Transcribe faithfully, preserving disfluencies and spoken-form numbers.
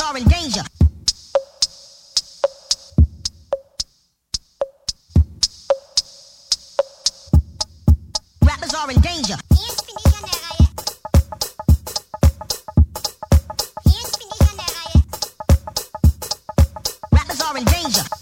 are in danger. Rappers are in danger. Hier bin ich an der Reihe. Hier bin ich an der Reihe. Rappers are in danger.